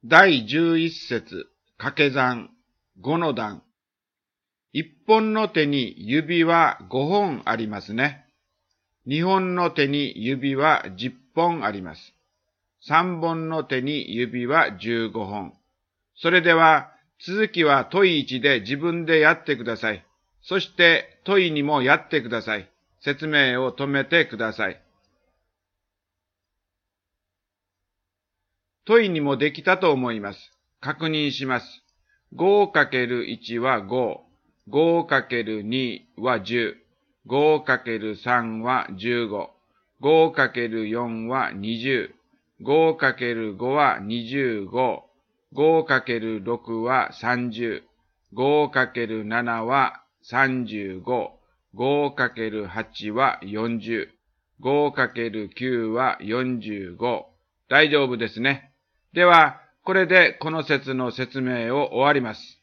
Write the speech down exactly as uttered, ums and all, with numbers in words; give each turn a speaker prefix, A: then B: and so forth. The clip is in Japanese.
A: だいじゅういっ節、掛け算、ごの段。一本の手に指はごほんありますね。二本の手に指はじゅっぽんあります。三本の手に指はじゅうごほん。それでは、続きは問いいちで自分でやってください。そして問いにもやってください。説明を止めてください。問いにもできたと思います。確認します。ごかけるいち はご、ごかけるに はじゅう、ごかけるさん はじゅうご、ごかけるよん はにじゅう、ごかけるご はにじゅうご、ごかけるろく はさんじゅう、ごかけるなな はさんじゅうご、ごかけるはち はよんじゅう、ごかけるきゅう はよんじゅうご。大丈夫ですね。では、これでこの説の説明を終わります。